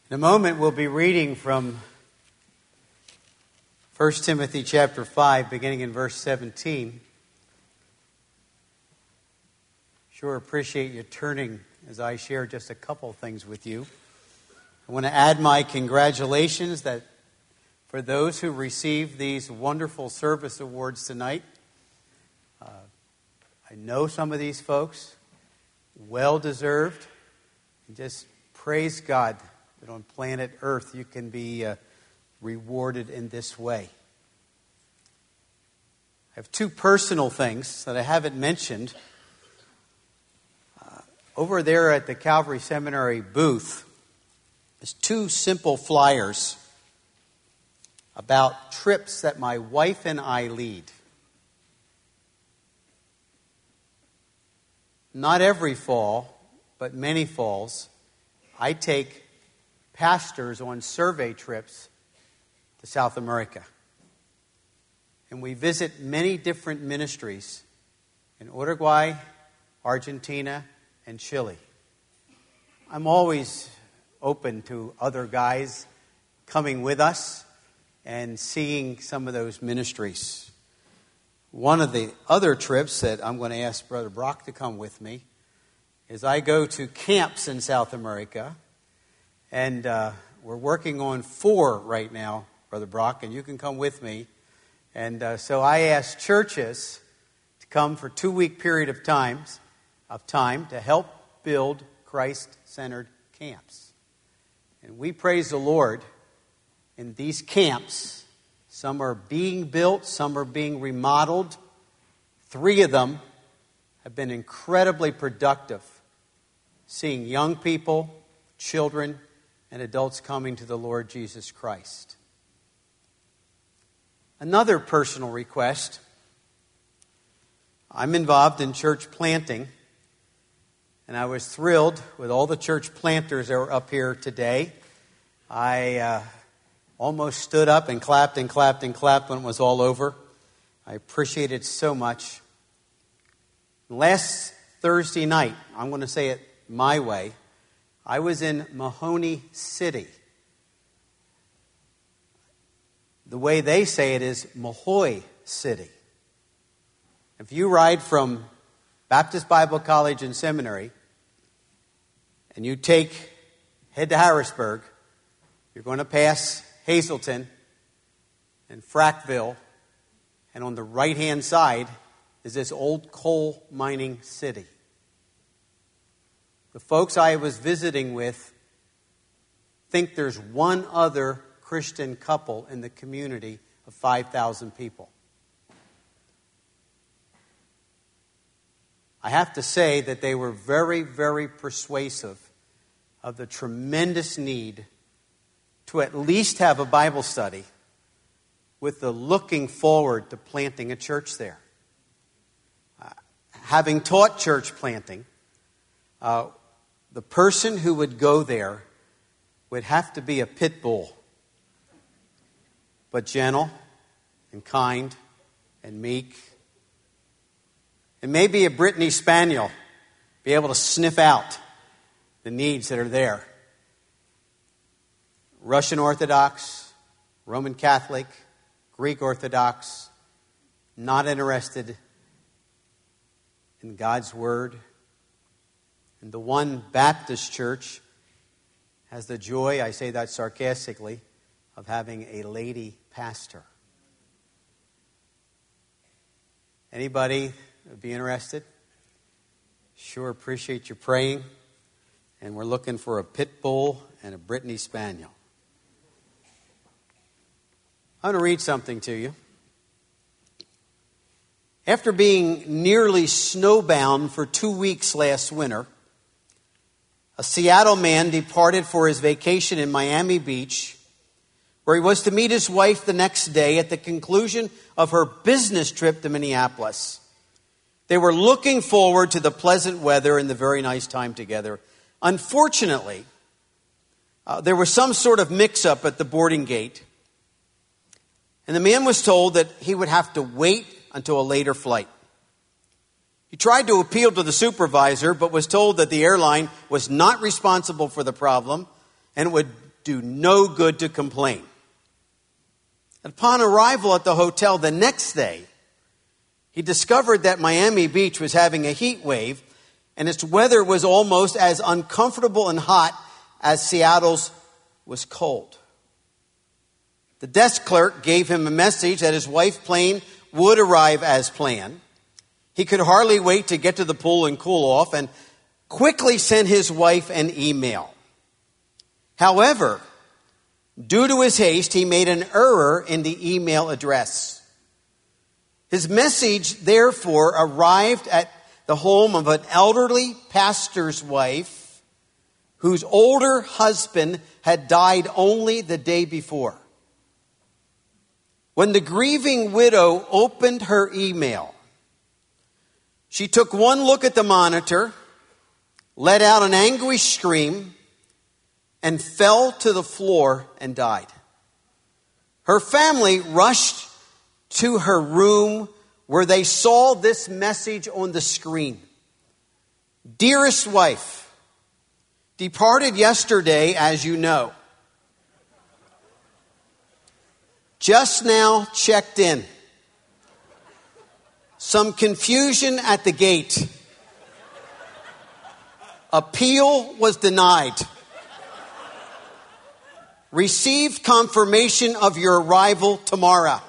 In a moment, we'll be reading from 1 Timothy chapter 5, beginning in verse 17. Sure appreciate you turning as I share just a couple things with you. I want to add my congratulations that for those who received these wonderful service awards tonight. I know some of these folks, well-deserved, and just praise God that on planet Earth you can be rewarded in this way. I have two personal things that I haven't mentioned. Over there at the Calvary Seminary booth, there's two simple flyers about trips that my wife and I lead. Not every fall, but many falls, I take pastors on survey trips to South America. And we visit many different ministries in Uruguay, Argentina, and Chile. I'm always open to other guys coming with us and seeing some of those ministries. One of the other trips that I'm going to ask Brother Brock to come with me is I go to camps in South America. And we're working on 4 right now, Brother Brock, and you can come with me. And so I asked churches to come for a 2-week period of time to help build Christ-centered camps. And we praise the Lord in these camps. Some are being built, some are being remodeled. 3 of them have been incredibly productive, seeing young people, children, and adults coming to the Lord Jesus Christ. Another personal request. I'm involved in church planting, and I was thrilled with all the church planters that were up here today. I almost stood up and clapped and clapped and clapped when it was all over. I appreciate it so much. Last Thursday night, I'm going to say it my way, I was in Mahoney City. The way they say it is Mahoy City. If you ride from Baptist Bible College and Seminary and you head to Harrisburg, you're going to pass Hazleton and Frackville, and on the right-hand side is this old coal mining city. The folks I was visiting with think there's one other Christian couple in the community of 5,000 people. I have to say that they were very, very persuasive of the tremendous need to at least have a Bible study with the looking forward to planting a church there. Having taught church planting, the person who would go there would have to be a pit bull, but gentle and kind and meek. And maybe a Brittany Spaniel, be able to sniff out the needs that are there. Russian Orthodox, Roman Catholic, Greek Orthodox, not interested in God's Word. And the one Baptist church has the joy, I say that sarcastically, of having a lady pastor. Anybody would be interested? Sure appreciate you praying. And we're looking for a pit bull and a Brittany Spaniel. I'm going to read something to you. After being nearly snowbound for 2 weeks last winter, a Seattle man departed for his vacation in Miami Beach, where he was to meet his wife the next day at the conclusion of her business trip to Minneapolis. They were looking forward to the pleasant weather and the very nice time together. Unfortunately, there was some sort of mix-up at the boarding gate, and the man was told that he would have to wait until a later flight. He tried to appeal to the supervisor, but was told that the airline was not responsible for the problem and would do no good to complain. Upon arrival at the hotel the next day, he discovered that Miami Beach was having a heat wave, and its weather was almost as uncomfortable and hot as Seattle's was cold. The desk clerk gave him a message that his wife's plane would arrive as planned. He could hardly wait to get to the pool and cool off, and quickly sent his wife an email. However, due to his haste, he made an error in the email address. His message, therefore, arrived at the home of an elderly pastor's wife whose older husband had died only the day before. When the grieving widow opened her email, she took one look at the monitor, let out an angry scream, and fell to the floor and died. Her family rushed to her room where they saw this message on the screen. Dearest wife, departed yesterday, as you know. Just now checked in. Some confusion at the gate. Appeal was denied. Received confirmation of your arrival tomorrow.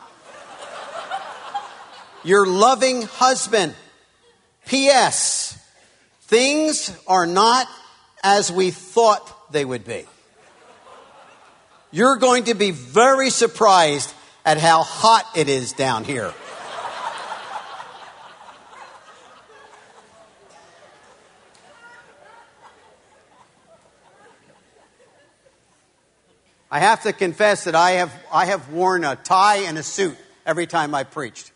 Your loving husband. P.S. Things are not as we thought they would be. You're going to be very surprised at how hot it is down here. I have to confess that I have worn a tie and a suit every time I preached.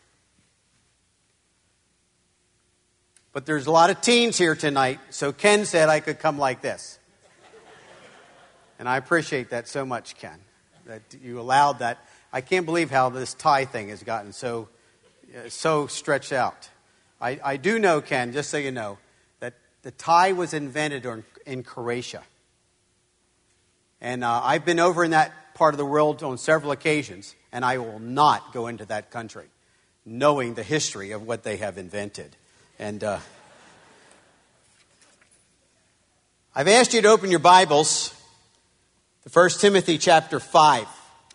But there's a lot of teens here tonight, so Ken said I could come like this. And I appreciate that so much, Ken, that you allowed that. I can't believe how this tie thing has gotten so stretched out. I do know, Ken, just so you know, that the tie was invented in Croatia. And I've been over in that part of the world on several occasions, and I will not go into that country, knowing the history of what they have invented. And I've asked you to open your Bibles to 1 Timothy chapter 5.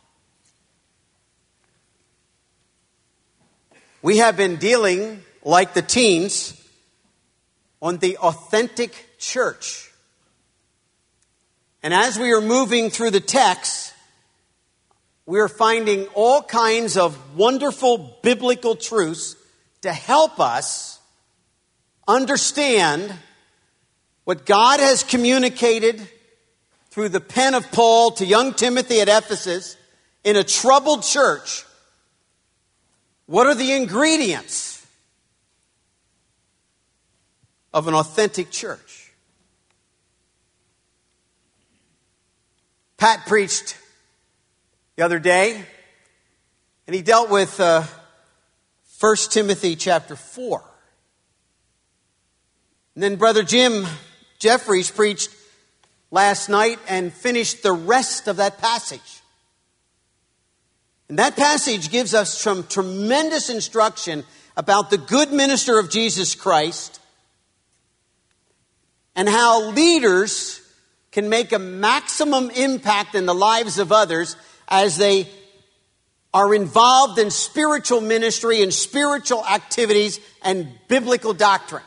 We have been dealing, like the teens, on the authentic church. And as we are moving through the text, we are finding all kinds of wonderful biblical truths to help us understand what God has communicated through the pen of Paul to young Timothy at Ephesus in a troubled church. What are the ingredients of an authentic church? Pat preached the other day, and he dealt with 1 Timothy chapter 4. And then Brother Jim Jeffries preached last night and finished the rest of that passage. And that passage gives us some tremendous instruction about the good minister of Jesus Christ and how leaders can make a maximum impact in the lives of others as they are involved in spiritual ministry and spiritual activities and biblical doctrine.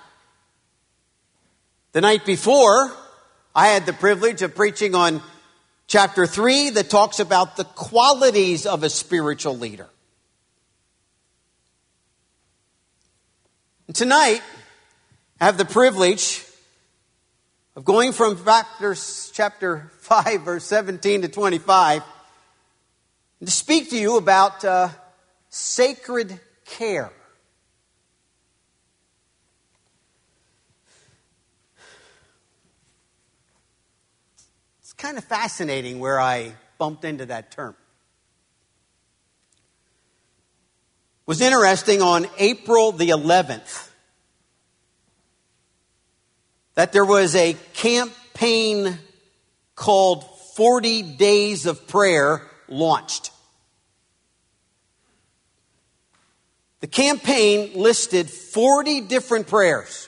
The night before, I had the privilege of preaching on chapter 3 that talks about the qualities of a spiritual leader. And tonight, I have the privilege of going from chapter 5, verse 17 to 25, and to speak to you about sacred care. It's kind of fascinating where I bumped into that term. It was interesting on April the 11th that there was a campaign called 40 Days of Prayer launched. The campaign listed 40 different prayers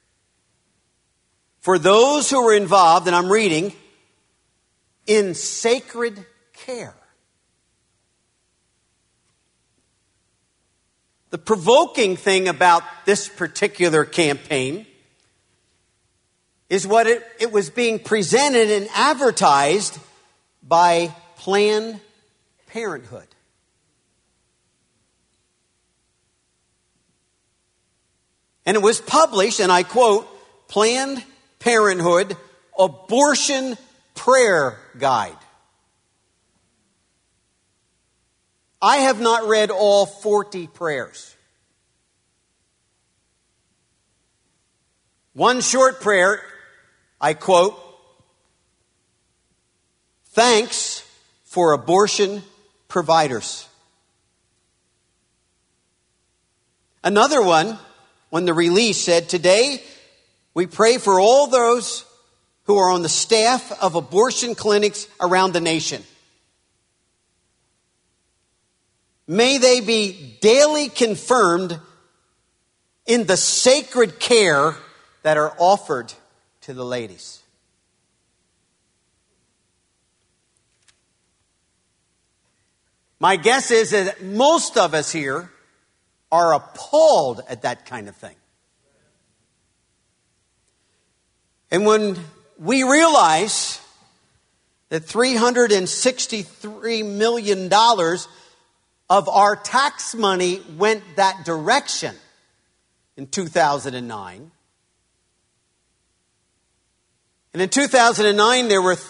for those who were involved, and I'm reading, in sacred care. The provoking thing about this particular campaign is what it was being presented and advertised by Planned Parenthood. And it was published, and I quote, Planned Parenthood Abortion Prayer Guide. I have not read all 40 prayers. One short prayer, I quote, thanks for abortion providers. Another one, when the release said, today we pray for all those who are on the staff of abortion clinics around the nation. May they be daily confirmed in the sacred care that are offered to the ladies. My guess is that most of us here are appalled at that kind of thing. And when we realize that $363 million of our tax money went that direction in 2009, and in 2009 there were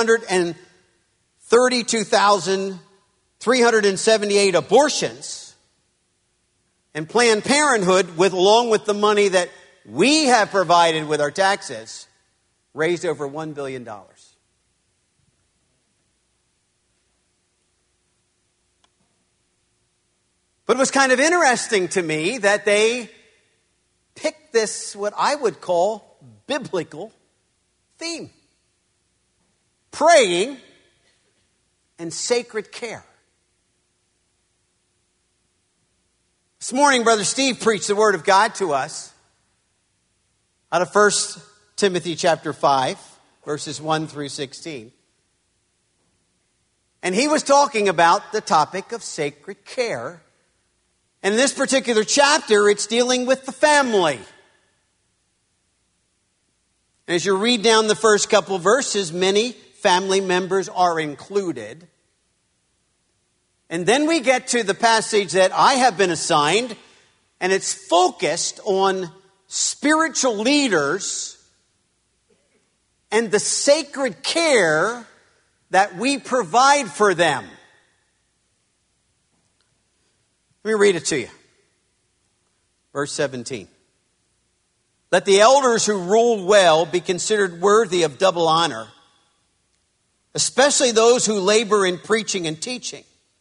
332,378 abortions. And Planned Parenthood, along with the money that we have provided with our taxes, raised over $1 billion. But it was kind of interesting to me that they picked this, what I would call, biblical theme. Praying and sacred care. This morning, Brother Steve preached the Word of God to us out of 1 Timothy chapter 5, verses 1 through 16. And he was talking about the topic of sacred care. And in this particular chapter, it's dealing with the family. And as you read down the first couple verses, many family members are included. And then we get to the passage that I have been assigned, and it's focused on spiritual leaders and the sacred care that we provide for them. Let me read it to you. Verse 17. Let the elders who rule well be considered worthy of double honor, especially those who labor in preaching and teaching.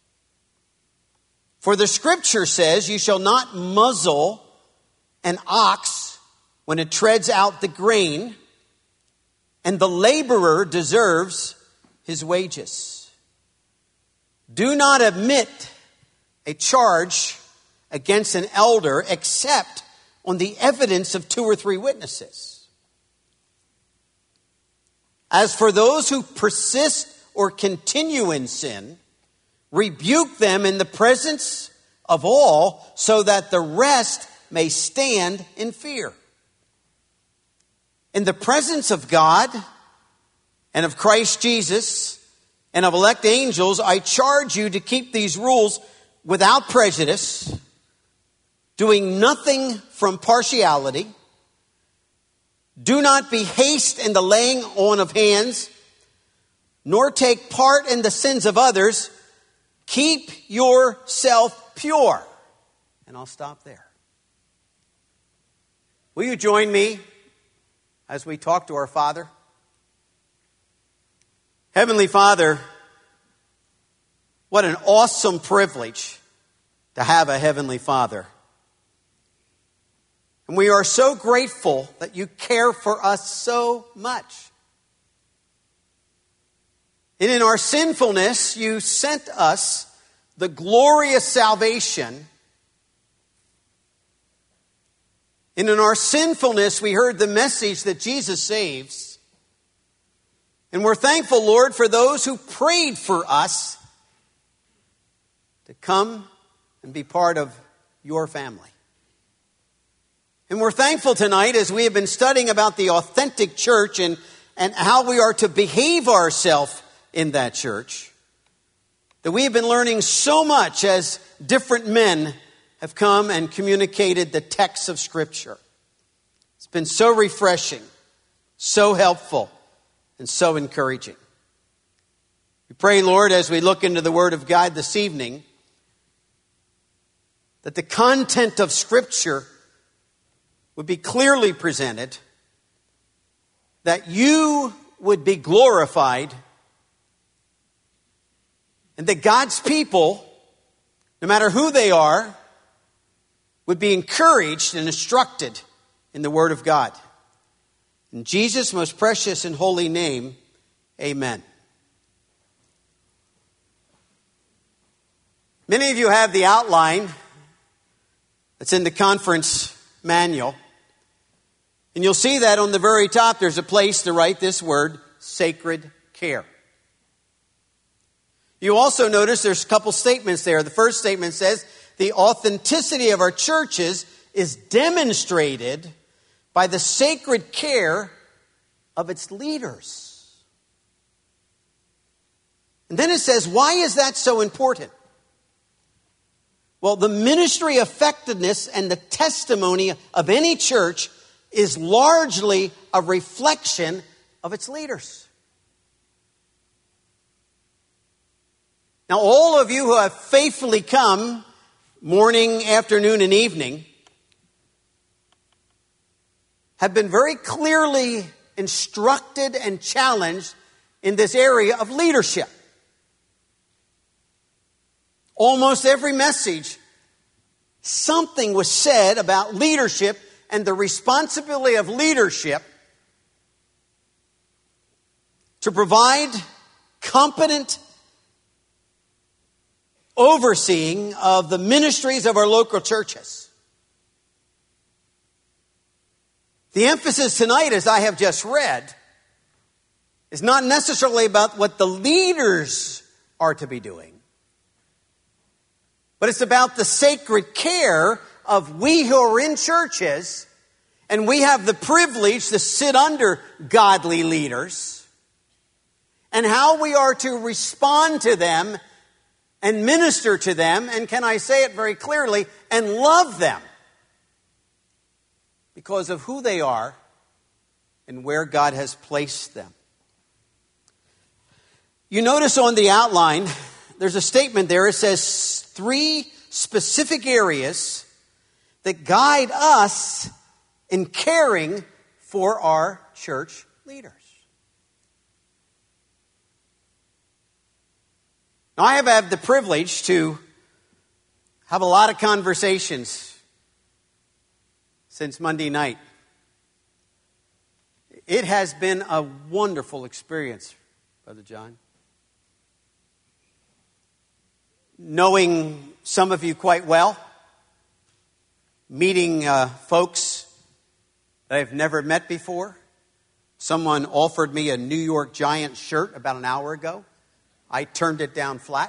For the scripture says, you shall not muzzle an ox when it treads out the grain, and the laborer deserves his wages. Do not admit a charge against an elder except on the evidence of 2 or 3 witnesses. As for those who persist or continue in sin, rebuke them in the presence of all, so that the rest may stand in fear. In the presence of God and of Christ Jesus and of elect angels, I charge you to keep these rules without prejudice, doing nothing from partiality. Do not be hasty in the laying on of hands, nor take part in the sins of others. Keep yourself pure. And I'll stop there. Will you join me as we talk to our Father? Heavenly Father, what an awesome privilege to have a Heavenly Father. And we are so grateful that you care for us so much. And in our sinfulness, you sent us the glorious salvation. And in our sinfulness, we heard the message that Jesus saves. And we're thankful, Lord, for those who prayed for us to come and be part of your family. And we're thankful tonight as we have been studying about the authentic church and how we are to behave ourselves in that church, that we have been learning so much as different men have come and communicated the texts of Scripture. It's been so refreshing, so helpful, and so encouraging. We pray, Lord, as we look into the Word of God this evening, that the content of Scripture would be clearly presented, that you would be glorified, and that God's people, no matter who they are, would be encouraged and instructed in the Word of God. In Jesus' most precious and holy name, amen. Many of you have the outline that's in the conference manual. And you'll see that on the very top there's a place to write this word, sacred care. You also notice there's a couple statements there. The first statement says, the authenticity of our churches is demonstrated by the sacred care of its leaders. And then it says, why is that so important? Well, the ministry effectiveness and the testimony of any church is largely a reflection of its leaders. Now, all of you who have faithfully come morning, afternoon, and evening have been very clearly instructed and challenged in this area of leadership. Almost every message, something was said about leadership and the responsibility of leadership to provide competent overseeing of the ministries of our local churches. The emphasis tonight, as I have just read, is not necessarily about what the leaders are to be doing, but it's about the sacred care of we who are in churches, and we have the privilege to sit under godly leaders, and how we are to respond to them and minister to them, and can I say it very clearly, and love them because of who they are and where God has placed them. You notice on the outline, there's a statement there. It says 3 specific areas that guide us in caring for our church leaders. Now, I have had the privilege to have a lot of conversations since Monday night. It has been a wonderful experience, Brother John. Knowing some of you quite well, meeting folks that I've never met before. Someone offered me a New York Giants shirt about an hour ago. I turned it down flat.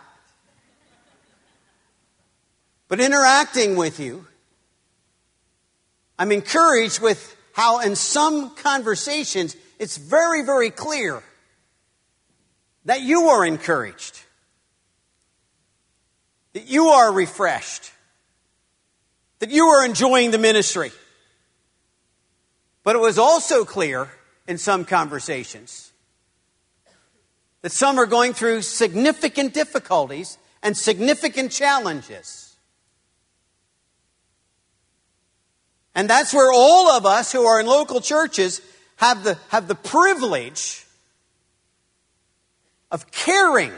But interacting with you, I'm encouraged with how in some conversations it's very, very clear that you are encouraged, that you are refreshed, that you are enjoying the ministry. But it was also clear in some conversations that some are going through significant difficulties and significant challenges. And that's where all of us who are in local churches have the privilege of caring.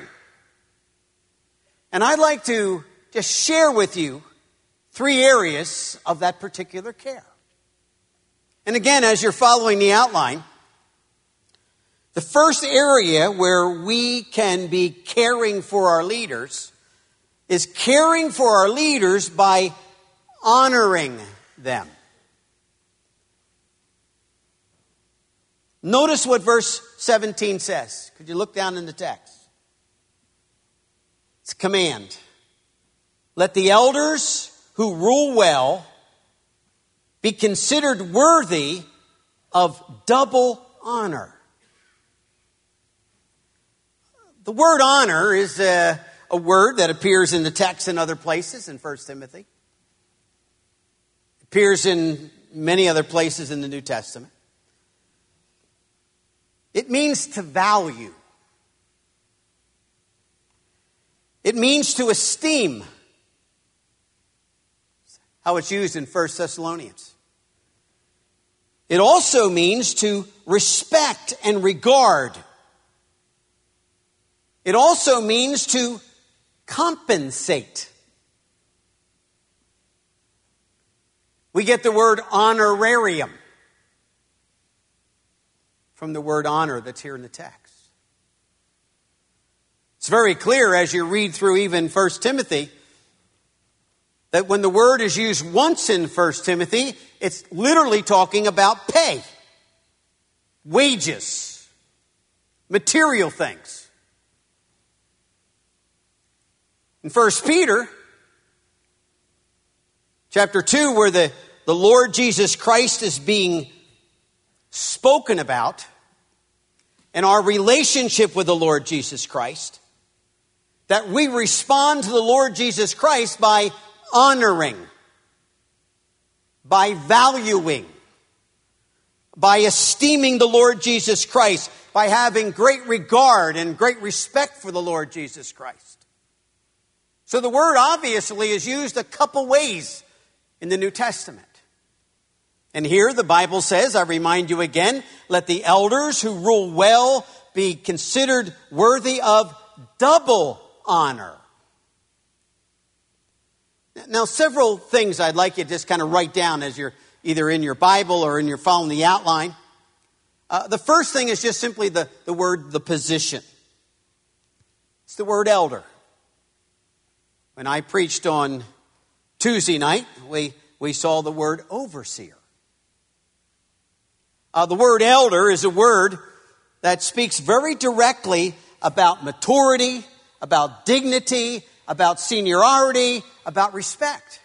And I'd like to just share with you 3 areas of that particular care. And again, as you're following the outline, The first area where we can be caring for our leaders is caring for our leaders by honoring them. Notice what verse 17 says. Could you look down in the text? It's a command. Let the elders who rule well be considered worthy of double honor. The word honor is a word that appears in the text in other places in 1 Timothy. It appears in many other places in the New Testament. It means to value. It means to esteem. How it's used in 1 Thessalonians. It also means to respect and regard. It also means to compensate. We get the word honorarium from the word honor that's here in the text. It's very clear as you read through even 1 Timothy that when the word is used once in 1 Timothy, it's literally talking about pay, wages, material things. In 1 Peter, chapter 2, where the Lord Jesus Christ is being spoken about, and our relationship with the Lord Jesus Christ, that we respond to the Lord Jesus Christ by honoring, by valuing, by esteeming the Lord Jesus Christ, by having great regard and great respect for the Lord Jesus Christ. So the word obviously is used a couple ways in the New Testament. And here the Bible says, I remind you again, let the elders who rule well be considered worthy of double honor. Now, several things I'd like you to just kind of write down as you're either in your Bible or in your following the outline. The first thing is just simply the word, the position. It's the word elder. When I preached on Tuesday night, we saw the word overseer. The word elder is a word that speaks very directly about maturity, about dignity, about seniority, about respect.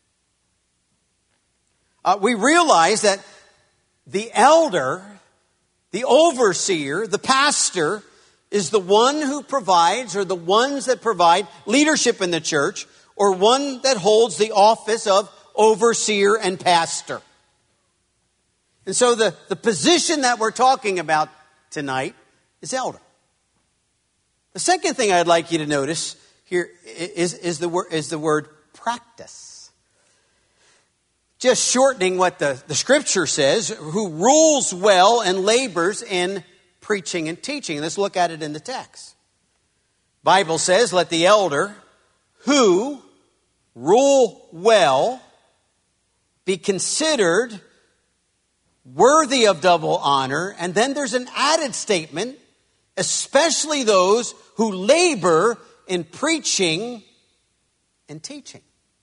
We realize that the elder, the overseer, the pastor, is the one who provides, or the ones that provide leadership in the church, or one that holds the office of overseer and pastor. And so the position that we're talking about tonight is elder. The second thing I'd like you to notice here is the word practice. Just shortening what the scripture says, who rules well and labors in preaching and teaching. Let's look at it in the text. Bible says, let the elder who rule well be considered worthy of double honor. And then there's an added statement, especially those who labor in preaching and teaching.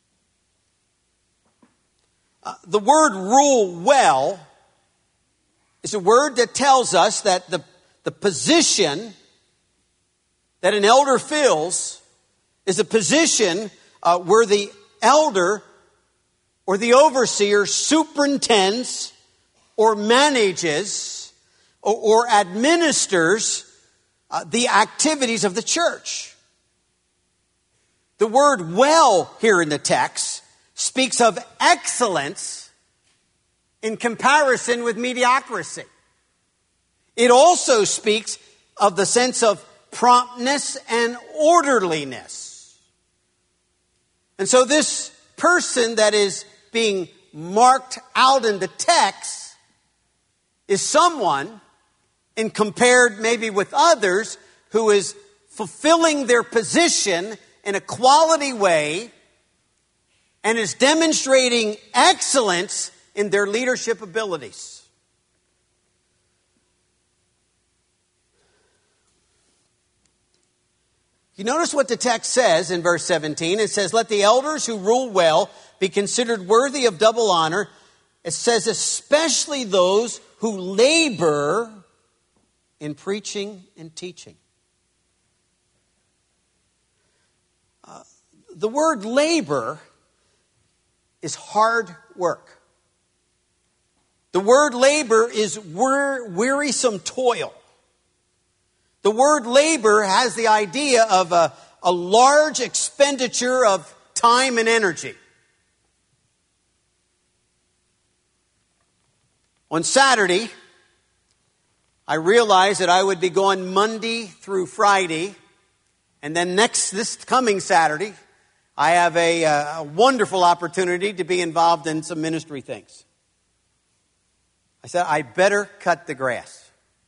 The word rule well is a word that tells us that the position that an elder fills is a position where the elder or the overseer superintends or manages or administers the activities of the church. The word well here in the text speaks of excellence in comparison with mediocrity. It also speaks of the sense of promptness and orderliness. And so this person that is being marked out in the text is someone, and compared maybe with others, who is fulfilling their position in a quality way and is demonstrating excellence in their leadership abilities. You notice what the text says in verse 17. It says, let the elders who rule well be considered worthy of double honor. It says, especially those who labor in preaching and teaching. The word labor is hard work. The word labor is wearisome toil. The word labor has the idea of a large expenditure of time and energy. On Saturday, I realized that I would be going Monday through Friday, and then this coming Saturday, I have a wonderful opportunity to be involved in some ministry things. I said, I better cut the grass.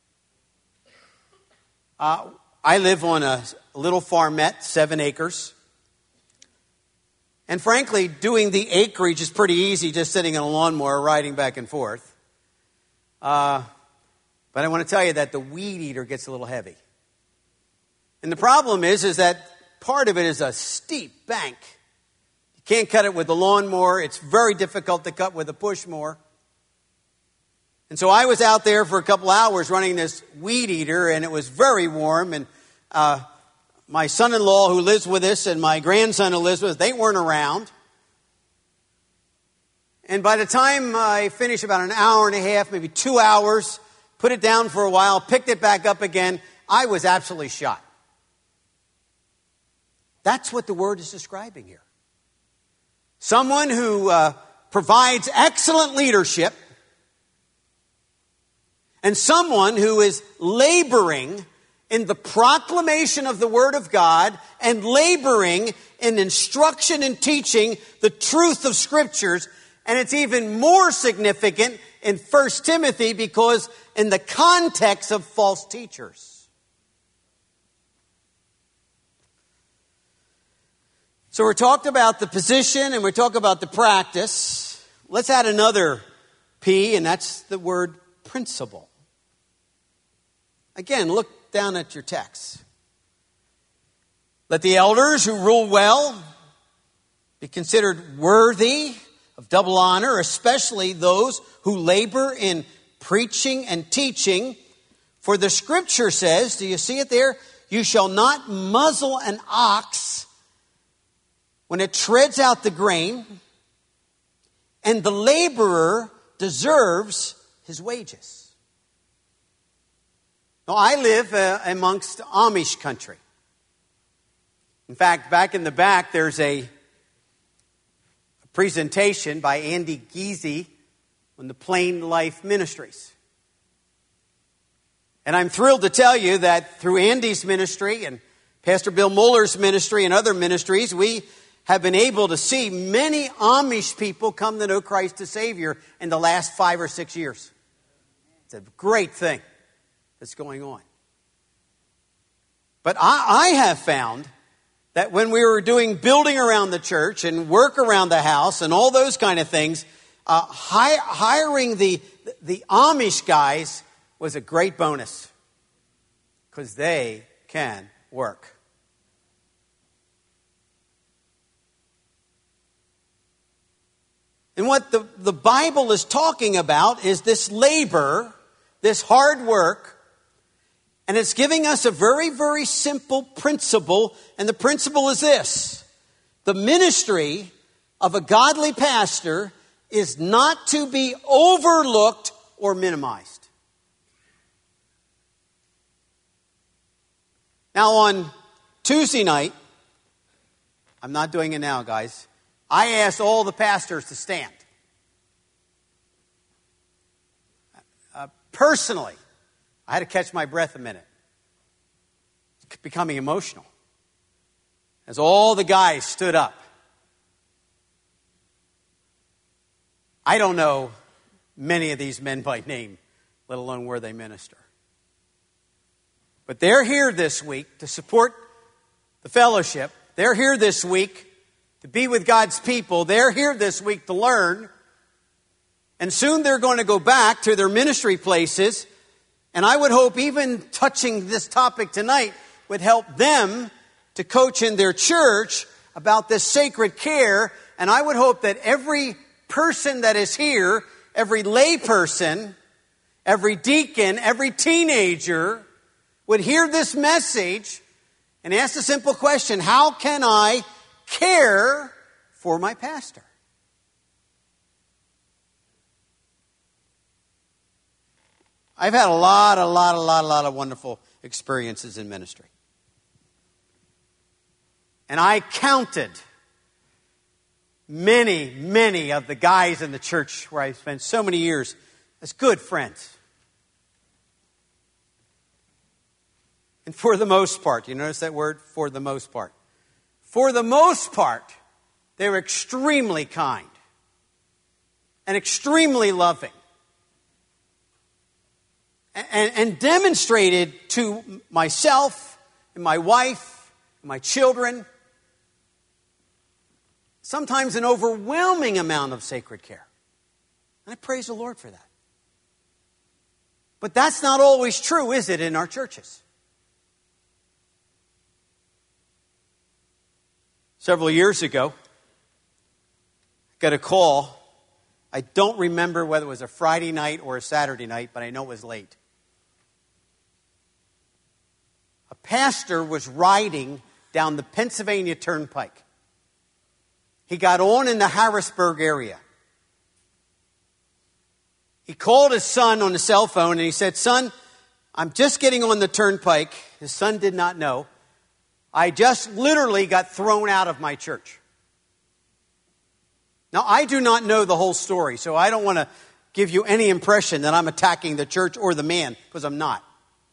I live on a little farmette, 7 acres. And frankly, doing the acreage is pretty easy, just sitting in a lawnmower, riding back and forth. But I want to tell you that the weed eater gets a little heavy. And the problem is that part of it is a steep bank. You can't cut it with the lawnmower. It's very difficult to cut with a push mower. And so I was out there for a couple hours running this weed eater, and it was very warm. And my son-in-law who lives with us and my grandson who lives with us, they weren't around. And by the time I finished, about an hour and a half, maybe 2 hours, put it down for a while, picked it back up again, I was absolutely shot. That's what the word is describing here. Someone who provides excellent leadership, and someone who is laboring in the proclamation of the Word of God and laboring in instruction and teaching the truth of Scriptures. And it's even more significant in 1 Timothy because in the context of false teachers. So we're talked about the position and we're talking about the practice. Let's add another P, and that's the word principle. Again, look down at your text. Let the elders who rule well be considered worthy of double honor, especially those who labor in preaching and teaching. For the Scripture says, do you see it there? You shall not muzzle an ox when it treads out the grain, and the laborer deserves his wages. Now, I live amongst Amish country. In fact, back in the back, there's a presentation by Andy Giese on the Plain Life Ministries. And I'm thrilled to tell you that through Andy's ministry and Pastor Bill Muller's ministry and other ministries, we have been able to see many Amish people come to know Christ as Savior in the last 5 or 6 years. It's a great thing that's going on. But I have found that when we were doing building around the church and work around the house and all those kind of things, hiring the Amish guys was a great bonus because they can work. And what the Bible is talking about is this labor, this hard work. And it's giving us a very, very simple principle. And the principle is this. The ministry of a godly pastor is not to be overlooked or minimized. Now on Tuesday night, I'm not doing it now, guys, I asked all the pastors to stand. Personally, I had to catch my breath a minute. It's becoming emotional. As all the guys stood up. I don't know many of these men by name, let alone where they minister. But they're here this week to support the fellowship. They're here this week to be with God's people. They're here this week to learn. And soon they're going to go back to their ministry places. And I would hope even touching this topic tonight would help them to coach in their church about this sacred care. And I would hope that every person that is here, every lay person, every deacon, every teenager would hear this message and ask the simple question, how can I care for my pastor? I've had a lot of wonderful experiences in ministry. And I counted many of the guys in the church where I spent so many years as good friends. And for the most part, you notice that word? For the most part. For the most part, they were extremely kind and extremely loving. And demonstrated to myself and my wife and my children sometimes an overwhelming amount of sacred care. And I praise the Lord for that. But that's not always true, is it, in our churches? Several years ago, I got a call. I don't remember whether it was a Friday night or a Saturday night, but I know it was late. A pastor was riding down the Pennsylvania Turnpike. He got on in the Harrisburg area. He called his son on the cell phone and he said, "Son, I'm just getting on the turnpike." His son did not know. "I just literally got thrown out of my church." Now, I do not know the whole story, so I don't want to give you any impression that I'm attacking the church or the man, because I'm not.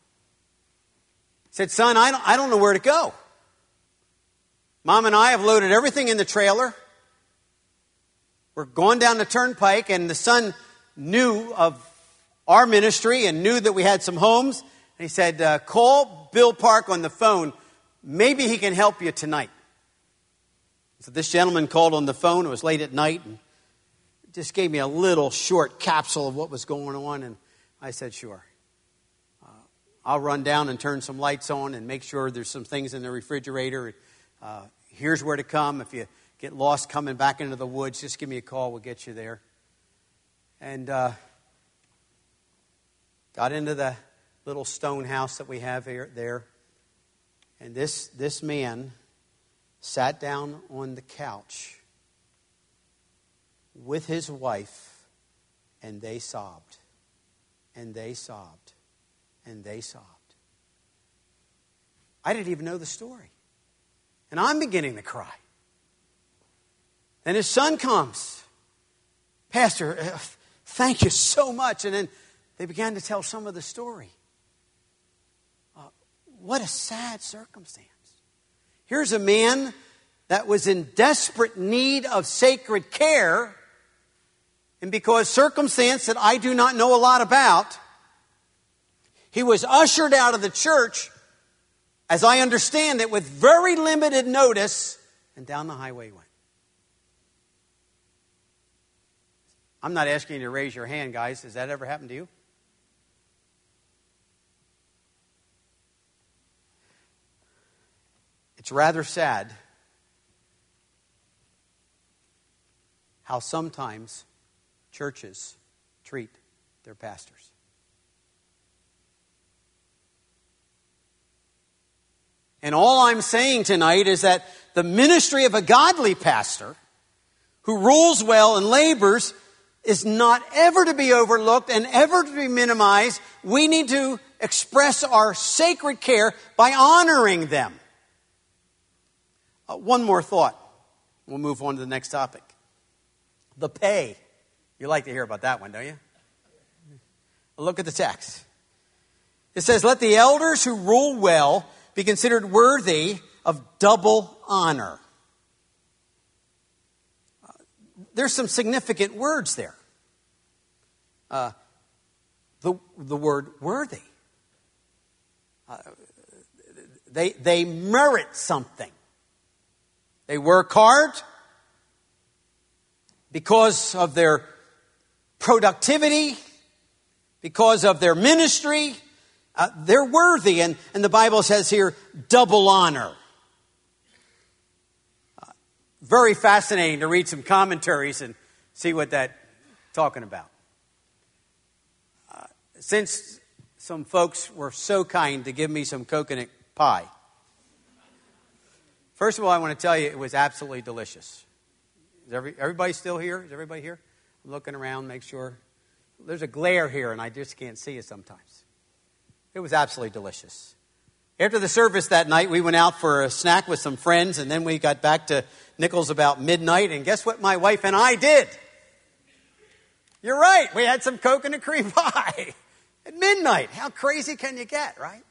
He said, "Son, I don't know where to go. Mom and I have loaded everything in the trailer. We're going down the turnpike," and the son knew of our ministry and knew that we had some homes. And he said, "Call Bill Park on the phone. Maybe he can help you tonight." So this gentleman called on the phone. It was late at night and just gave me a little short capsule of what was going on. And I said, "Sure. I'll run down and turn some lights on and make sure there's some things in the refrigerator. Here's where to come. If you get lost coming back into the woods, just give me a call. We'll get you there." And got into the little stone house that we have there. And this man sat down on the couch with his wife, and they sobbed, and they sobbed, and they sobbed. I didn't even know the story. And I'm beginning to cry. And his son comes. "Pastor, thank you so much." And then they began to tell some of the story. What a sad circumstance. Here's a man that was in desperate need of sacred care, and because circumstance that I do not know a lot about, he was ushered out of the church, as I understand it, with very limited notice, and down the highway he went. I'm not asking you to raise your hand, guys. Has that ever happened to you? It's rather sad how sometimes churches treat their pastors. And all I'm saying tonight is that the ministry of a godly pastor who rules well and labors is not ever to be overlooked and ever to be minimized. We need to express our sacred care by honoring them. One more thought. We'll move on to the next topic. The pay. You like to hear about that one, don't you? Look at the text. It says, "Let the elders who rule well be considered worthy of double honor." There's some significant words there. The word worthy. They merit something. They work hard because of their productivity, because of their ministry. They're worthy. And the Bible says here, double honor. very fascinating to read some commentaries and see what that's talking about. Since some folks were so kind to give me some coconut pie, first of all, I want to tell you it was absolutely delicious. Is everybody still here? Is everybody here? I'm looking around, make sure. There's a glare here, and I just can't see it sometimes. It was absolutely delicious. After the service that night, we went out for a snack with some friends, and then we got back to Nichols about midnight, and guess what my wife and I did? You're right, we had some coconut cream pie at midnight. How crazy can you get, right?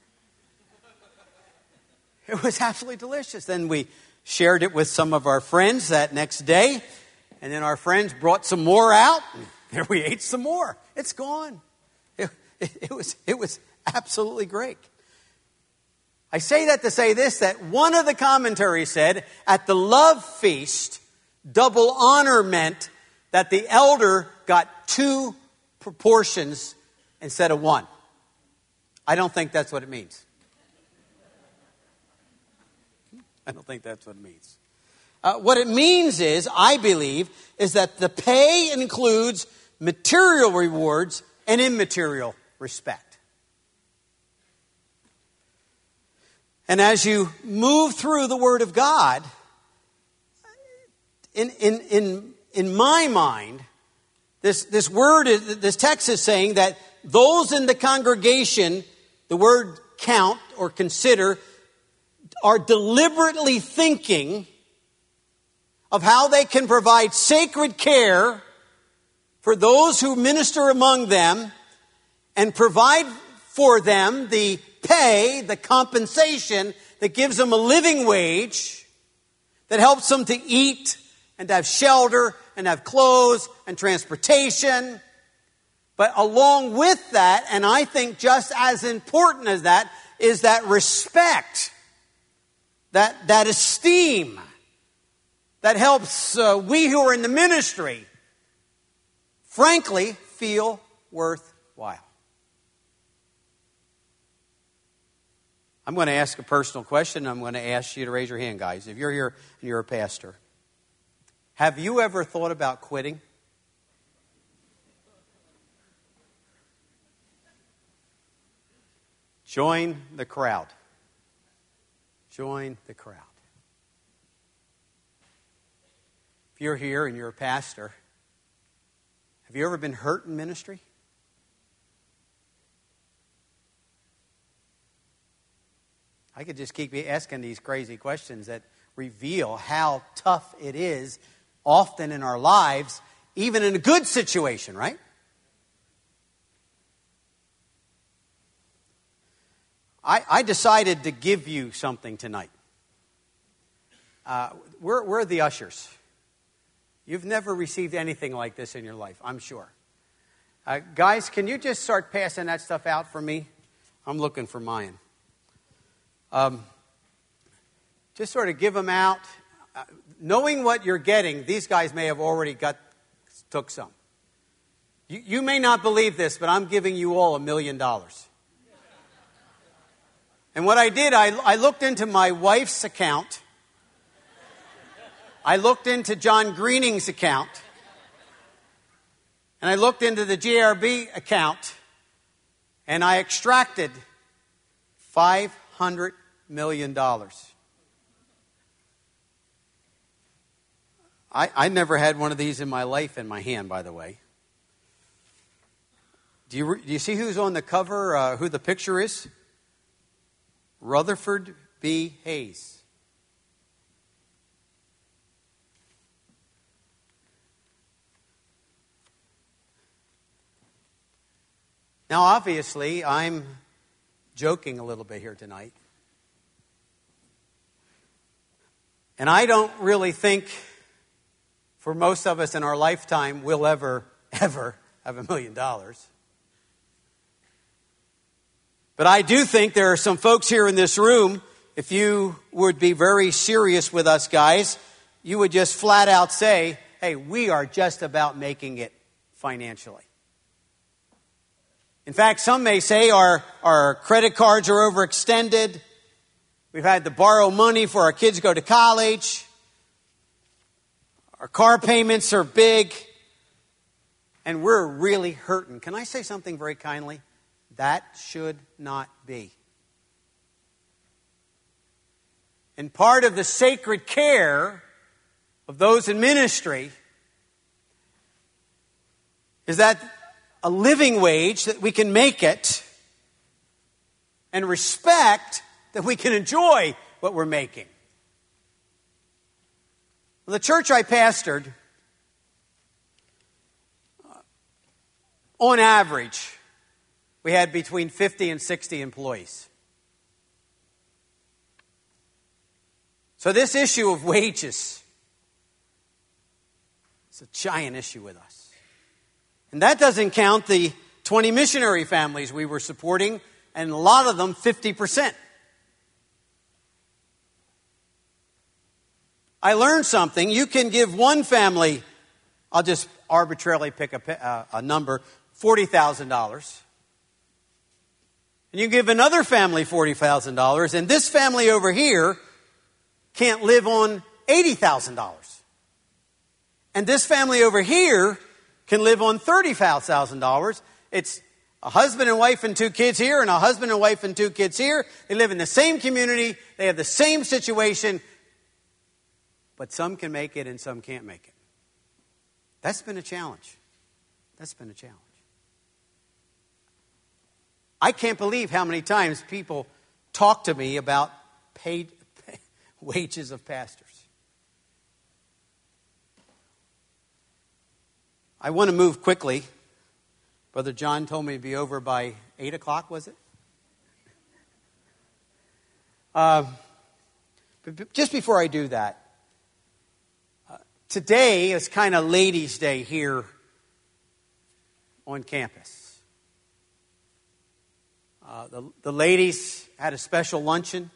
It was absolutely delicious. Then we shared it with some of our friends that next day, and then our friends brought some more out, and there we ate some more. It's gone. It was absolutely great. I say that to say this, that one of the commentaries said, at the love feast, double honor meant that the elder got 2 proportions instead of 1. I don't think that's what it means. I don't think that's what it means. What it means is, I believe, is that the pay includes material rewards and immaterial respect. And as you move through the Word of God, in my mind, this text is saying that those in the congregation, the word count or consider, are deliberately thinking of how they can provide sacred care for those who minister among them and provide for them the pay, the compensation that gives them a living wage, that helps them to eat and to have shelter and have clothes and transportation. But along with that, and I think just as important as that, is that respect, that esteem, that helps we who are in the ministry, frankly, feel worthwhile. I'm going to ask a personal question. I'm going to ask you to raise your hand, guys. If you're here and you're a pastor, have you ever thought about quitting? Join the crowd. Join the crowd. If you're here and you're a pastor, have you ever been hurt in ministry? I could just keep asking these crazy questions that reveal how tough it is often in our lives, even in a good situation, right? I decided to give you something tonight. We're the ushers. You've never received anything like this in your life, I'm sure. Guys, can you just start passing that stuff out for me? I'm looking for mine. Just sort of give them out. Knowing what you're getting, these guys may have already took some. You may not believe this, but I'm giving you all $1 million. And what I did, I looked into my wife's account. I looked into John Greening's account. And I looked into the GRB account. And I extracted $500 million. I never had one of these in my life in my hand, by the way. Do you see who's on the cover, who the picture is? Rutherford B. Hayes. Now, obviously, I'm joking a little bit here tonight. And I don't really think, for most of us in our lifetime, we'll ever have $1 million. But I do think there are some folks here in this room, if you would be very serious with us guys, you would just flat out say, hey, we are just about making it financially. In fact, some may say our credit cards are overextended. We've had to borrow money for our kids to go to college. Our car payments are big. And we're really hurting. Can I say something very kindly? That should not be. And part of the sacred care of those in ministry is that a living wage, that we can make it, and respect that we can enjoy what we're making. Well, the church I pastored, on average, we had between 50 and 60 employees. So this issue of wages is a giant issue with us. And that doesn't count the 20 missionary families we were supporting, and a lot of them 50%. I learned something. You can give one family, I'll just arbitrarily pick a number, $40,000. And you give another family $40,000, and this family over here can't live on $80,000. And this family over here can live on $35,000. It's a husband and wife and 2 kids here, and a husband and wife and 2 kids here. They live in the same community. They have the same situation. But some can make it and some can't make it. That's been a challenge. That's been a challenge. I can't believe how many times people talk to me about paid wages of pastors. I want to move quickly. Brother John told me to be over by 8 o'clock, was it? But just before I do that, today is kind of ladies' day here on campus. The ladies had a special luncheon.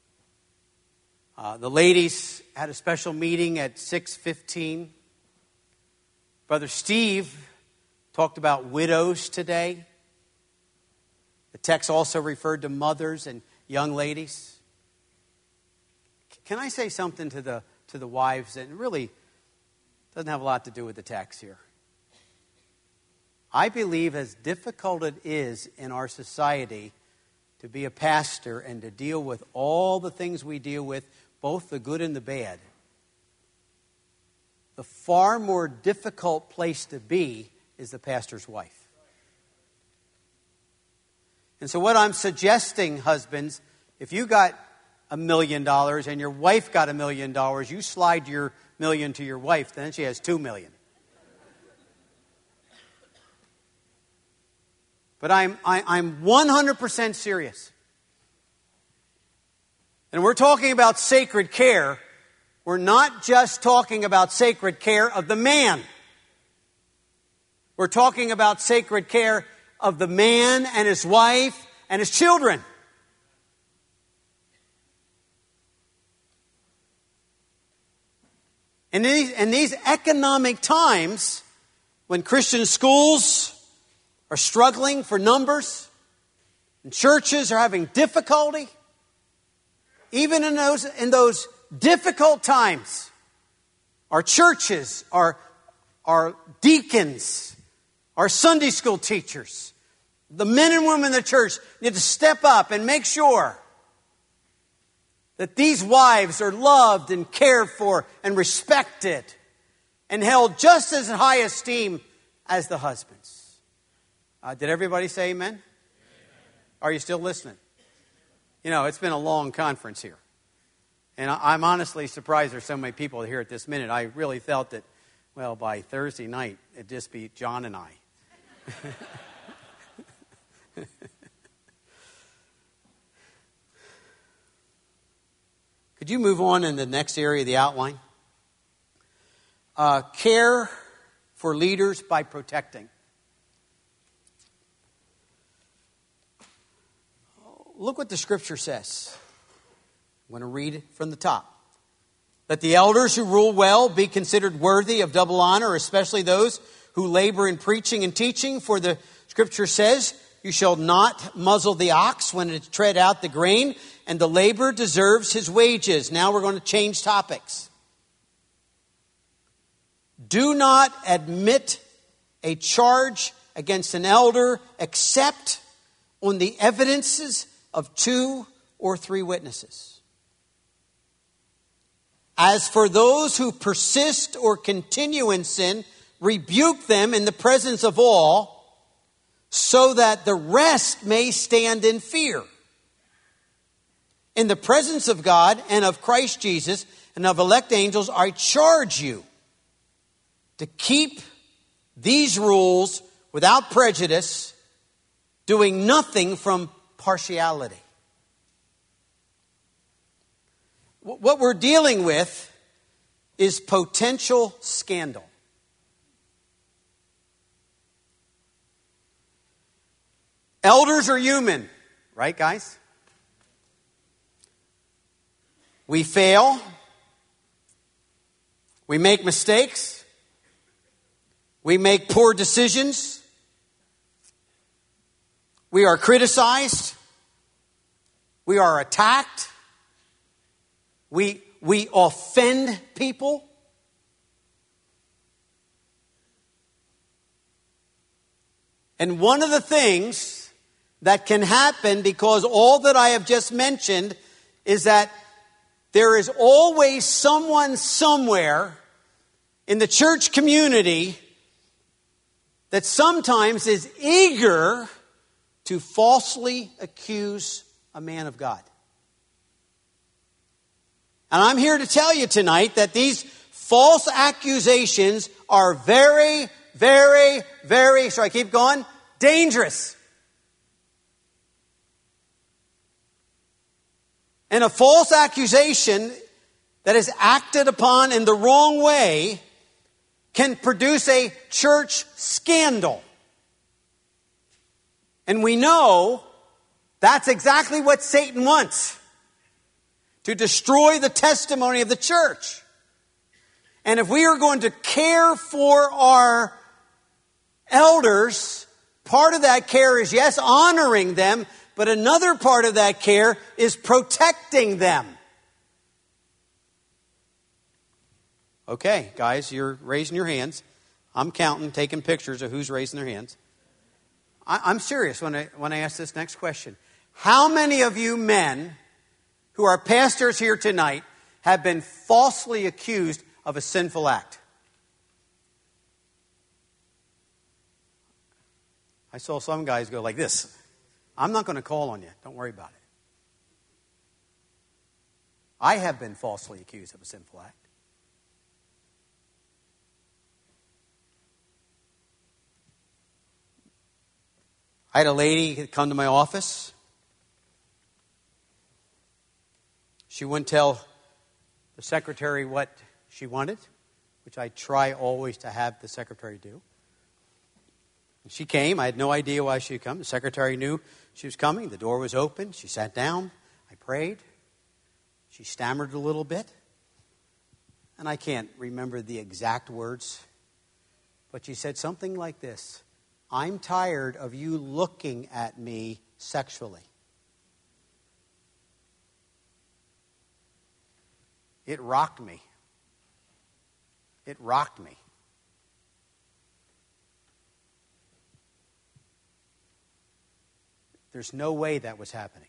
The ladies had a special meeting at 6:15. Brother Steve talked about widows today. The text also referred to mothers and young ladies. Can I say something to the wives that really doesn't have a lot to do with the text here? I believe as difficult it is in our society to be a pastor and to deal with all the things we deal with, both the good and the bad, the far more difficult place to be is the pastor's wife. And so what I'm suggesting, husbands, if you got $1 million and your wife got $1 million, you slide your million to your wife, then she has $2 million. But I'm 100% serious. And we're talking about sacred care. We're not just talking about sacred care of the man. We're talking about sacred care of the man and his wife and his children. In these economic times, when Christian schools are struggling for numbers, and churches are having difficulty, even in those difficult times, our churches, our deacons, our Sunday school teachers, the men and women in the church need to step up and make sure that these wives are loved and cared for and respected and held just as high esteem as the husbands. Did everybody say amen? Amen? Are you still listening? You know, it's been a long conference here. And I'm honestly surprised there's so many people here at this minute. I really felt that, well, by Thursday night, it'd just be John and I. Could you move on in the next area of the outline? Care for leaders by protecting. Look what the scripture says. I'm going to read from the top. Let the elders who rule well be considered worthy of double honor, especially those who labor in preaching and teaching. For the scripture says, you shall not muzzle the ox when it tread out the grain, and the laborer deserves his wages. Now we're going to change topics. Do not admit a charge against an elder except on the evidences of 2 or 3 witnesses. As for those who persist or continue in sin, rebuke them in the presence of all, so that the rest may stand in fear. In the presence of God and of Christ Jesus and of elect angels, I charge you to keep these rules without prejudice, doing nothing from partiality. What we're dealing with is potential scandal. Elders are human, right, guys? We fail. We make mistakes. We make poor decisions. We are criticized. We are attacked. We offend people. And one of the things that can happen, because all that I have just mentioned, is that there is always someone somewhere in the church community that sometimes is eager to falsely accuse a man of God. And I'm here to tell you tonight that these false accusations are very, very, very, so I keep going, dangerous. And a false accusation that is acted upon in the wrong way can produce a church scandal. And we know that's exactly what Satan wants, to destroy the testimony of the church. And if we are going to care for our elders, part of that care is, yes, honoring them, but another part of that care is protecting them. Okay, guys, you're raising your hands. I'm counting, taking pictures of who's raising their hands. I'm serious when I ask this next question. How many of you men who are pastors here tonight have been falsely accused of a sinful act? I saw some guys go like this. I'm not going to call on you. Don't worry about it. I have been falsely accused of a sinful act. I had a lady come to my office. She wouldn't tell the secretary what she wanted, which I try always to have the secretary do. And she came. I had no idea why she had come. The secretary knew she was coming. The door was open. She sat down. I prayed. She stammered a little bit. And I can't remember the exact words, but she said something like this: I'm tired of you looking at me sexually. It rocked me. It rocked me. There's no way that was happening.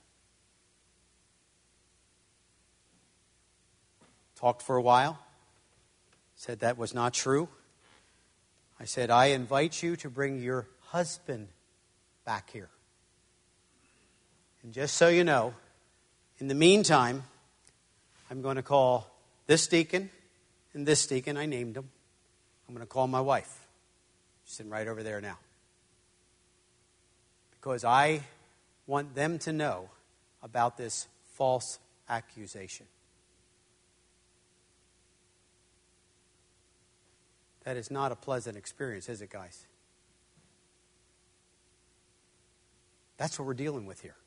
Talked for a while. Said that was not true. I said, I invite you to bring your husband back here. And just so you know, in the meantime, I'm going to call this deacon and this deacon. I named them. I'm going to call my wife. She's sitting right over there now. Because I want them to know about this false accusation. That is not a pleasant experience, is it, guys? That's what we're dealing with here.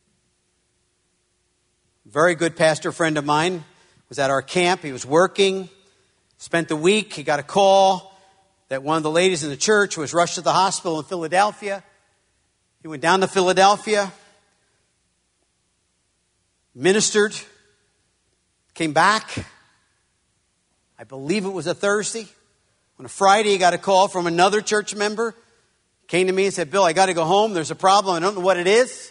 Very good pastor friend of mine was at our camp. He was working, spent the week. He got a call that one of the ladies in the church was rushed to the hospital in Philadelphia. He went down to Philadelphia, ministered, came back. I believe it was a Thursday. On a Friday, he got a call from another church member. Came to me and said, Bill, I got to go home. There's a problem. I don't know what it is.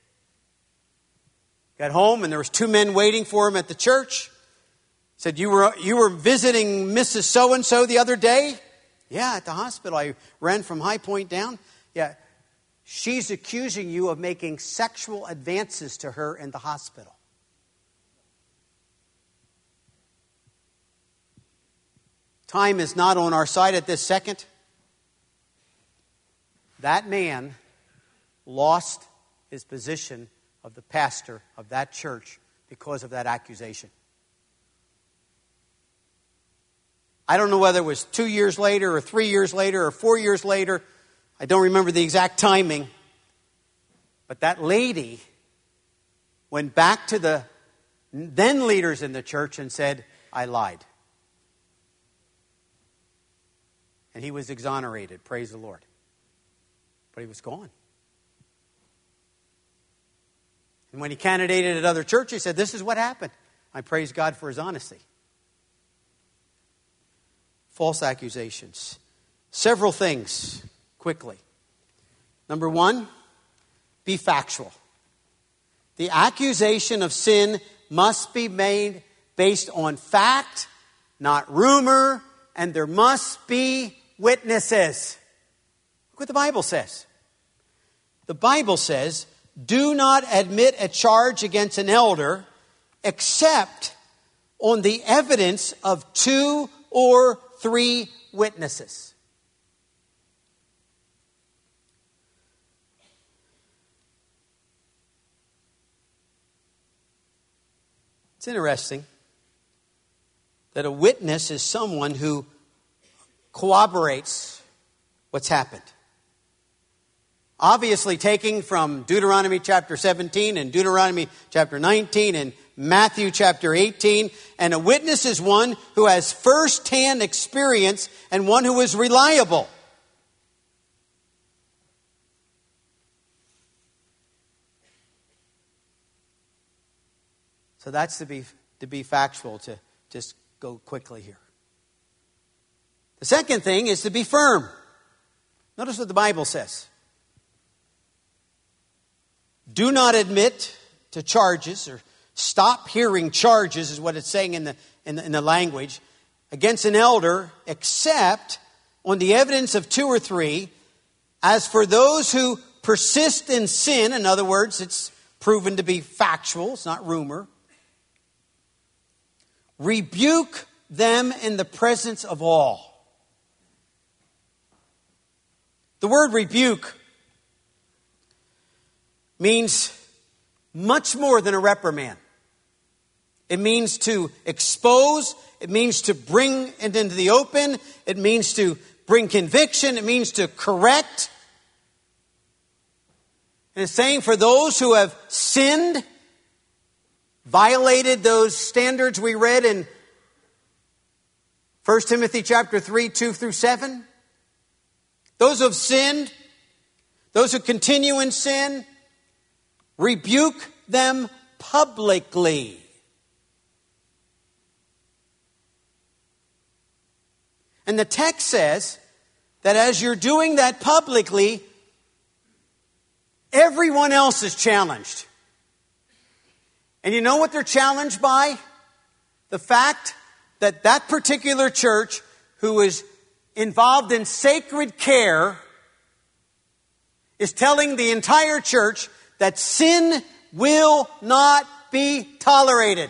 Got home and there was 2 men waiting for him at the church. Said, you were visiting Mrs. So-and-so the other day? Yeah, at the hospital. I ran from High Point down. Yeah, she's accusing you of making sexual advances to her in the hospital. Time is not on our side at this second. That man lost his position of the pastor of that church because of that accusation. I don't know whether it was 2 years later or 3 years later or 4 years later. I don't remember the exact timing. But that lady went back to the then leaders in the church and said, I lied. And he was exonerated, praise the Lord. But he was gone. And when he candidated at other churches, he said, this is what happened. I praise God for his honesty. False accusations. Several things, quickly. Number 1, be factual. The accusation of sin must be made based on fact, not rumor, and there must be witnesses. Look what the Bible says. The Bible says, do not admit a charge against an elder except on the evidence of 2 or 3 witnesses. It's interesting that a witness is someone who corroborates what's happened. Obviously taking from Deuteronomy chapter 17 and Deuteronomy chapter 19 and Matthew chapter 18. And a witness is one who has first-hand experience and one who is reliable. So that's to be factual, to just go quickly here. The second thing is to be firm. Notice what the Bible says. Do not admit to charges, or stop hearing charges is what it's saying in the language, against an elder, except on the evidence of 2 or 3. As for those who persist in sin, in other words, it's proven to be factual, it's not rumor, rebuke them in the presence of all. The word rebuke means much more than a reprimand. It means to expose. It means to bring it into the open. It means to bring conviction. It means to correct. And it's saying for those who have sinned, violated those standards we read in 1 Timothy chapter 3, 2 through 7. Those who have sinned, those who continue in sin, rebuke them publicly. And the text says that as you're doing that publicly, everyone else is challenged. And you know what they're challenged by? The fact that that particular church who is involved in sacred care is telling the entire church that sin will not be tolerated.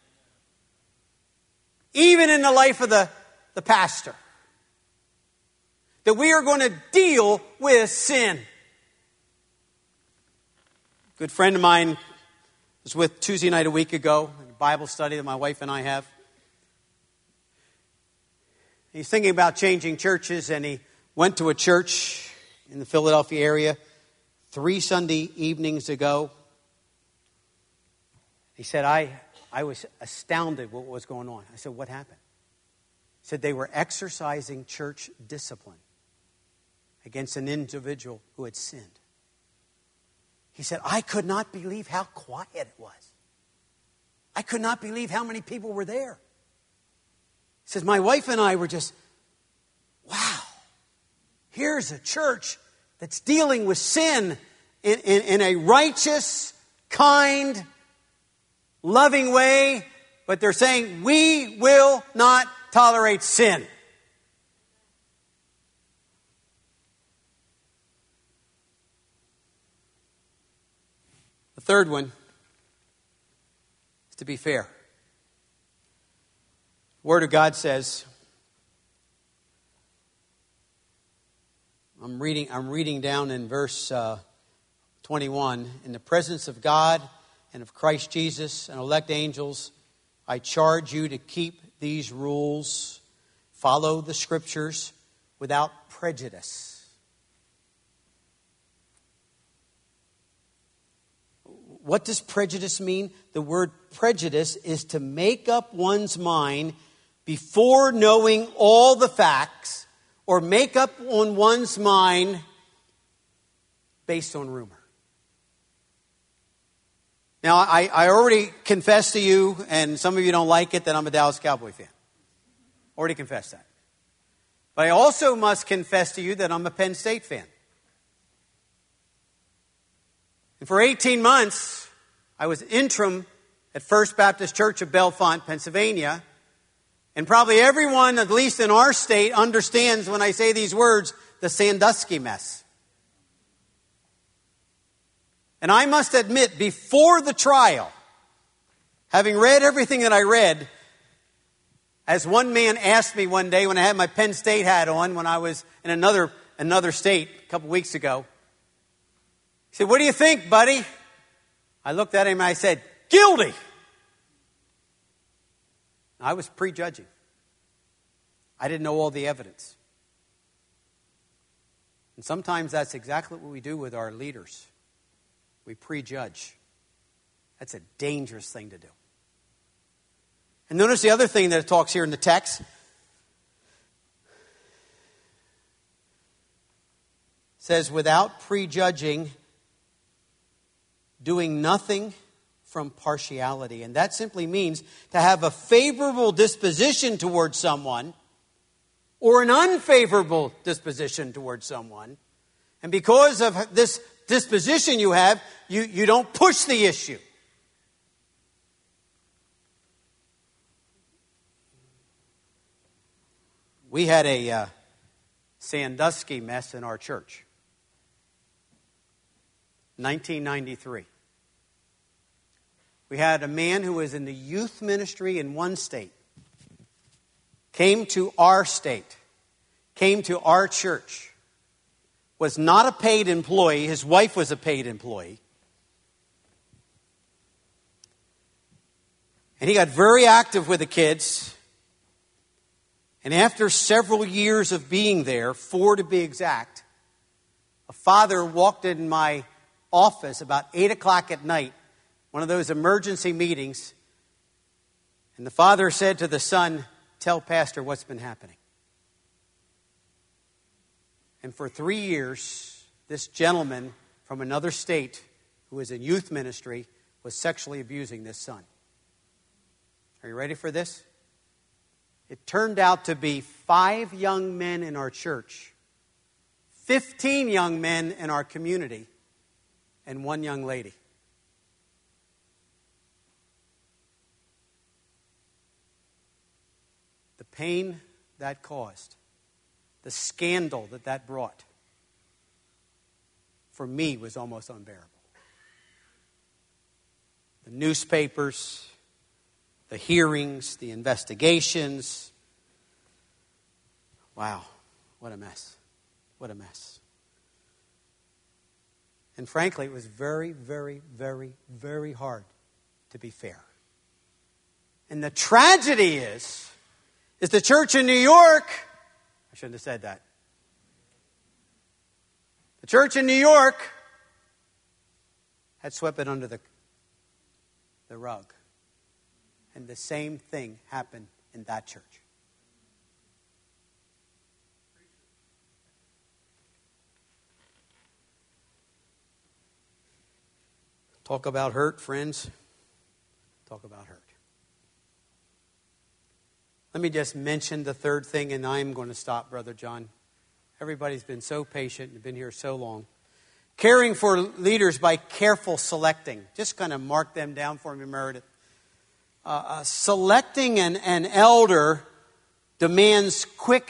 Even in the life of the pastor. That we are going to deal with sin. A good friend of mine was with Tuesday night a week ago in a Bible study that my wife and I have. He's thinking about changing churches, and he went to a church in the Philadelphia area 3 Sunday evenings ago. He said, I was astounded what was going on. I said, what happened? He said they were exercising church discipline against an individual who had sinned. He said, I could not believe how quiet it was. I could not believe how many people were there. He says, my wife and I were just Here's a church that's dealing with sin in a righteous, kind, loving way, but they're saying, we will not tolerate sin. The third one is to be fair. The Word of God says, I'm reading down in verse 21, in the presence of God and of Christ Jesus and elect angels, I charge you to keep these rules, follow the Scriptures without prejudice. What does prejudice mean? The word prejudice is to make up one's mind before knowing all the facts, or make up on one's mind based on rumor. Now, I already confessed to you, and some of you don't like it, that I'm a Dallas Cowboy fan. Already confessed that. But I also must confess to you that I'm a Penn State fan. And for 18 months, I was interim at First Baptist Church of Bellefonte, Pennsylvania. And probably everyone, at least in our state, understands when I say these words, the Sandusky mess. And I must admit, before the trial, having read everything that I read, as one man asked me one day when I had my Penn State hat on, when I was in another state a couple weeks ago, he said, "What do you think, buddy?" I looked at him and I said, "Guilty." I was prejudging. I didn't know all the evidence. And sometimes that's exactly what we do with our leaders. We prejudge. That's a dangerous thing to do. And notice the other thing that it talks here in the text. It says, without prejudging, doing nothing from partiality. And that simply means to have a favorable disposition towards someone or an unfavorable disposition towards someone. And because of this disposition you have, you don't push the issue. We had a Sandusky mess in our church. 1993. We had a man who was in the youth ministry in one state, came to our state, came to our church, was not a paid employee. His wife was a paid employee. And he got very active with the kids. And after several years of being there, 4 to be exact, a father walked in my office about 8 o'clock at night, one of those emergency meetings, and the father said to the son, "Tell Pastor what's been happening." And for 3 years, this gentleman from another state who was in youth ministry was sexually abusing this son. Are you ready for this? It turned out to be 5 young men in our church, 15 young men in our community, and 1 young lady. The pain that caused, the scandal that brought, for me was almost unbearable. The newspapers, the hearings, the investigations. Wow, what a mess. What a mess. And frankly, it was very, very, very, very hard to be fair. And the tragedy is the church in New York, I shouldn't have said that. The church in New York had swept it under the rug. And the same thing happened in that church. Talk about hurt, friends. Talk about hurt. Let me just mention the third thing, and I'm going to stop, Brother John, Everybody's been so patient and been here so long. Caring for leaders by careful selecting. Just kind of mark them down for me, Meredith. Selecting an elder demands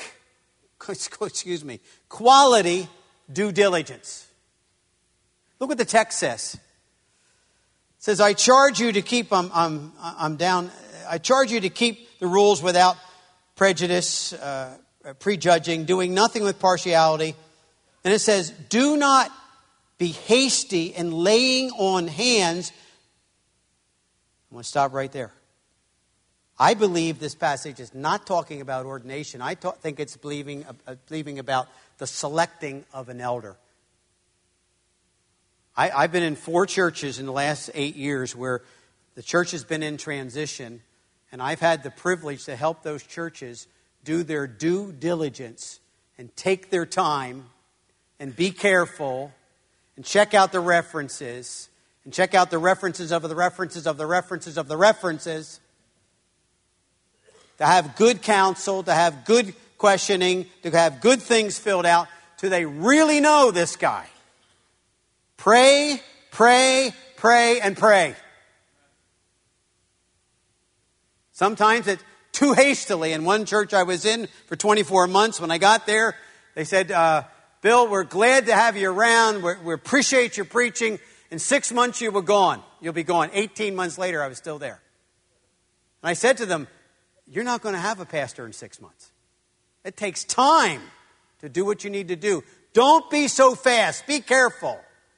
quality due diligence. Look what the text says. It says, I charge you to keep, I charge you to keep the rules without prejudice, prejudging, doing nothing with partiality. And it says, do not be hasty in laying on hands. I'm going to stop right there. I believe this passage is not talking about ordination. I think it's believing about the selecting of an elder. I've been in 4 churches in the last 8 years where the church has been in transition, and I've had the privilege to help those churches do their due diligence and take their time and be careful and check out the references and check out the references of the references of the references of the references, to have good counsel, to have good questioning, to have good things filled out, till they really know this guy. Pray, pray, pray, and pray. Sometimes it's too hastily. In one church I was in for 24 months, when I got there, they said, Bill, we're glad to have you around. We appreciate your preaching. In 6 months you were gone. You'll be gone. 18 months later, I was still there. And I said to them, you're not going to have a pastor in 6 months. It takes time to do what you need to do. Don't be so fast. Be careful.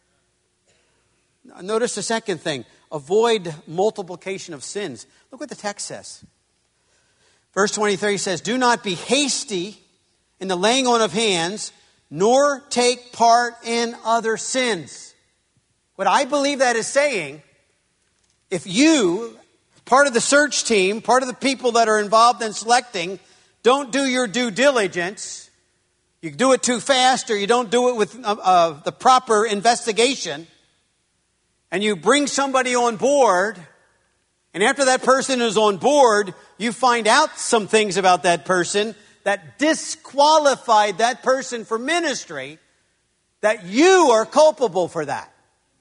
Notice the second thing. Avoid multiplication of sins. Look what the text says. Verse 23 says, do not be hasty in the laying on of hands, nor take part in other sins. What I believe that is saying, if you, part of the search team, part of the people that are involved in selecting, don't do your due diligence, you do it too fast or you don't do it with the proper investigation, and you bring somebody on board, and after that person is on board, you find out some things about that person that disqualified that person for ministry, that you are culpable for that.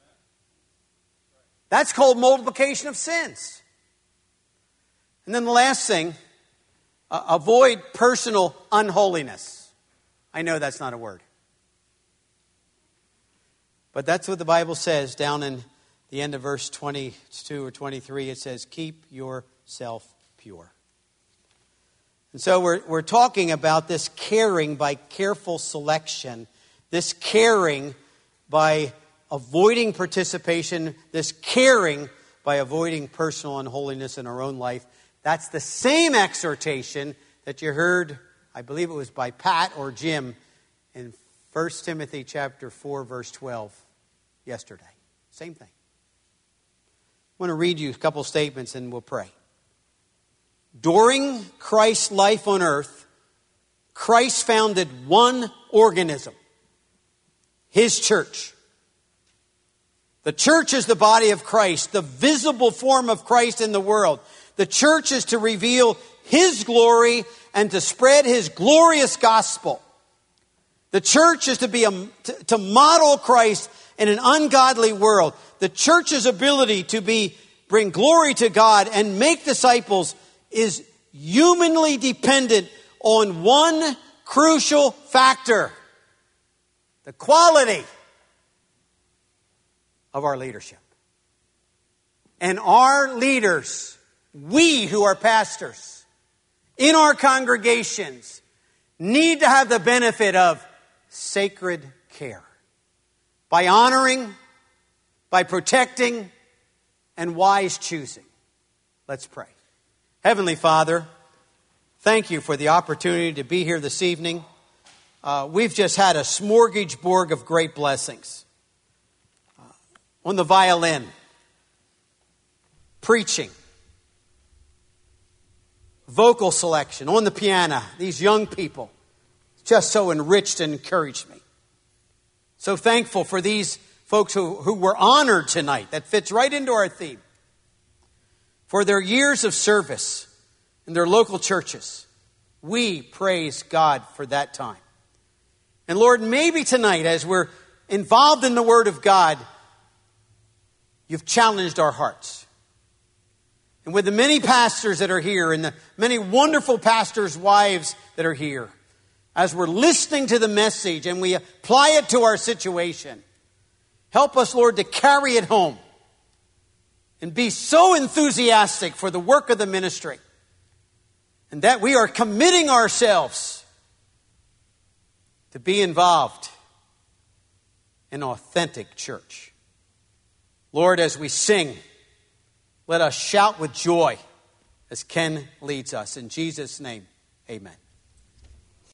That's called multiplication of sins. And then the last thing, avoid personal unholiness. I know that's not a word. But that's what the Bible says down in the end of verse 22 or 23. It says, keep yourself pure. And so we're talking about this caring by careful selection, this caring by avoiding participation, this caring by avoiding personal unholiness in our own life. That's the same exhortation that you heard, I believe it was by Pat or Jim, in 1 Timothy chapter 4, verse 12 yesterday. Same thing. I want to read you a couple statements and we'll pray. During Christ's life on earth, Christ founded one organism, His church. The church is the body of Christ, the visible form of Christ in the world. The church is to reveal His glory and to spread His glorious gospel. The church is to model Christ in an ungodly world. The church's ability to bring glory to God and make disciples is humanly dependent on one crucial factor: the quality of our leadership. And our leaders, we who are pastors in our congregations, need to have the benefit of sacred care by honoring, by protecting, and wise choosing. Let's pray. Heavenly Father, thank you for the opportunity to be here this evening. We've just had a smorgasbord of great blessings. On the violin, preaching, vocal selection, on the piano, these young people just so enriched and encouraged me. So thankful for these folks who were honored tonight. That fits right into our theme. For their years of service in their local churches. We praise God for that time. And Lord, maybe tonight as we're involved in the Word of God, you've challenged our hearts. And with the many pastors that are here and the many wonderful pastors' wives that are here, as we're listening to the message and we apply it to our situation, help us, Lord, to carry it home and be so enthusiastic for the work of the ministry, and that we are committing ourselves to be involved in authentic church. Lord, as we sing, let us shout with joy as Ken leads us. In Jesus' name, amen.